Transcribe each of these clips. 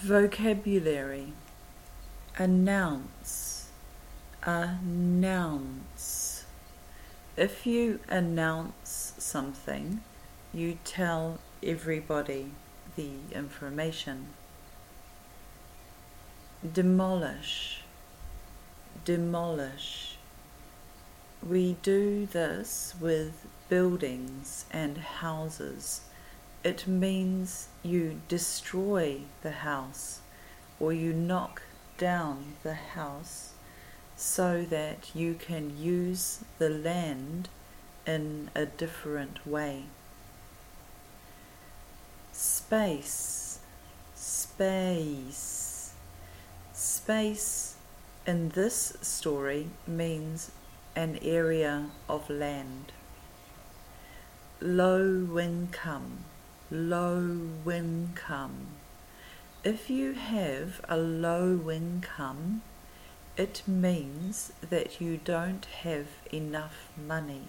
Vocabulary. Announce. Announce. If you announce something, you tell everybody the information. Demolish. Demolish. We do this with buildings and houses. It means you destroy the house or you knock down the house so that you can use the land in a different way. Space. Space. Space in this story means an area of land. Low income. Low income. If you have a low income, it means that you don't have enough money.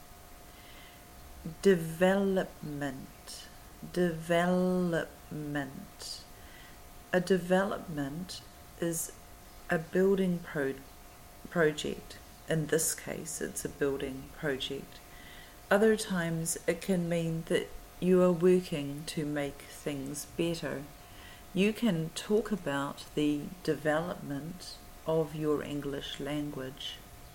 Development. Development. A development is a building project. In this case, it's a building project. Other times it can mean that you are working to make things better. You can talk about the development of your English language.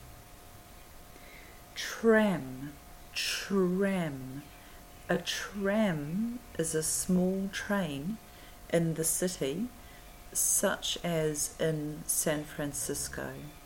Tram. Tram. A tram is a small train in the city, such as in San Francisco.